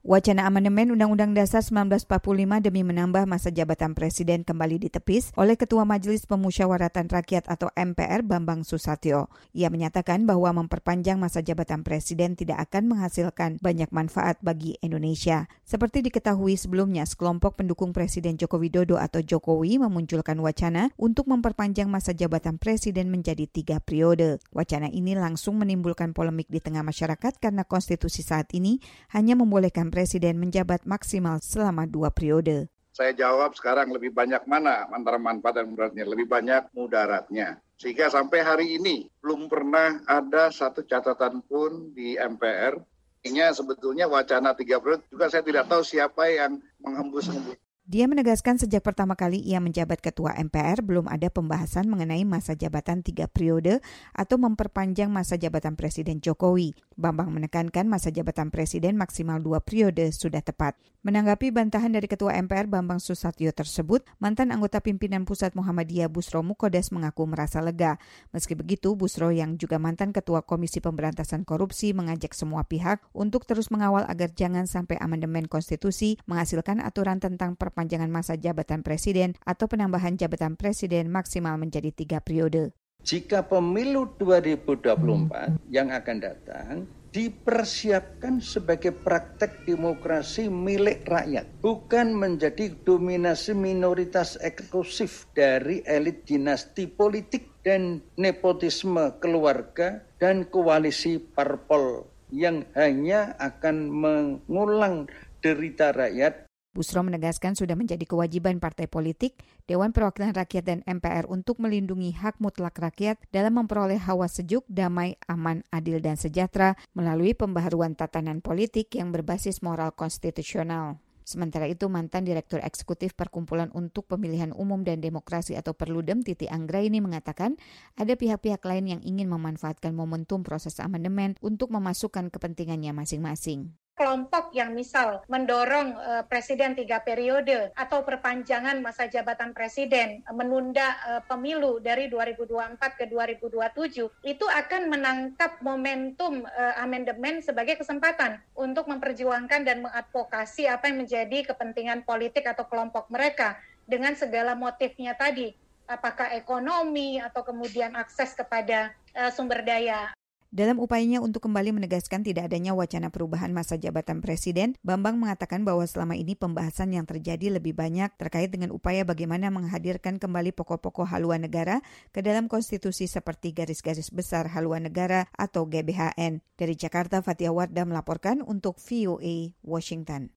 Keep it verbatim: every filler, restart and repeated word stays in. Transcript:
Wacana amandemen Undang-Undang Dasar seribu sembilan ratus empat puluh lima demi menambah masa jabatan Presiden kembali ditepis oleh Ketua Majelis Pemusyawaratan Rakyat atau M P R Bambang Susatyo. Ia menyatakan bahwa memperpanjang masa jabatan Presiden tidak akan menghasilkan banyak manfaat bagi Indonesia. Seperti diketahui sebelumnya, sekelompok pendukung Presiden Joko Widodo atau Jokowi memunculkan wacana untuk memperpanjang masa jabatan Presiden menjadi tiga periode. Wacana ini langsung menimbulkan polemik di tengah masyarakat karena konstitusi saat ini hanya membolehkan Presiden menjabat maksimal selama dua periode. Saya jawab sekarang lebih banyak mana antara manfaat dan mudaratnya, lebih banyak mudaratnya. Sehingga sampai hari ini belum pernah ada satu catatan pun di M P R. Ini sebetulnya wacana tiga periode juga saya tidak tahu siapa yang menghembus-hembus. Dia menegaskan sejak pertama kali ia menjabat Ketua M P R belum ada pembahasan mengenai masa jabatan tiga periode atau memperpanjang masa jabatan Presiden Jokowi. Bambang menekankan masa jabatan Presiden maksimal dua periode sudah tepat. Menanggapi bantahan dari Ketua M P R Bambang Susatyo tersebut, mantan anggota pimpinan Pusat Muhammadiyah Busro Mukodas mengaku merasa lega. Meski begitu, Busro yang juga mantan Ketua Komisi Pemberantasan Korupsi mengajak semua pihak untuk terus mengawal agar jangan sampai amandemen konstitusi menghasilkan aturan tentang perpanjangan masa jabatan Presiden atau penambahan jabatan Presiden maksimal menjadi tiga periode. Jika pemilu dua ribu dua puluh empat yang akan datang dipersiapkan sebagai praktek demokrasi milik rakyat, bukan menjadi dominasi minoritas eksklusif dari elit dinasti politik dan nepotisme keluarga dan koalisi parpol yang hanya akan mengulang derita rakyat. Busro menegaskan sudah menjadi kewajiban partai politik, Dewan Perwakilan Rakyat dan M P R untuk melindungi hak mutlak rakyat dalam memperoleh hawa sejuk, damai, aman, adil, dan sejahtera melalui pembaharuan tatanan politik yang berbasis moral konstitusional. Sementara itu, mantan Direktur Eksekutif Perkumpulan untuk Pemilihan Umum dan Demokrasi atau Perludem, Titi Anggraini mengatakan ada pihak-pihak lain yang ingin memanfaatkan momentum proses amandemen untuk memasukkan kepentingannya masing-masing. Kelompok yang misal mendorong uh, presiden tiga periode atau perpanjangan masa jabatan presiden, menunda uh, pemilu dari dua ribu dua puluh empat ke dua ribu dua puluh tujuh, itu akan menangkap momentum uh, amandemen sebagai kesempatan untuk memperjuangkan dan mengadvokasi apa yang menjadi kepentingan politik atau kelompok mereka dengan segala motifnya tadi, apakah ekonomi atau kemudian akses kepada uh, sumber daya. Dalam upayanya untuk kembali menegaskan tidak adanya wacana perubahan masa jabatan Presiden, Bambang mengatakan bahwa selama ini pembahasan yang terjadi lebih banyak terkait dengan upaya bagaimana menghadirkan kembali pokok-pokok haluan negara ke dalam konstitusi seperti garis-garis besar haluan negara atau G B H N. Dari Jakarta, Fatia Wardah melaporkan untuk V O A Washington.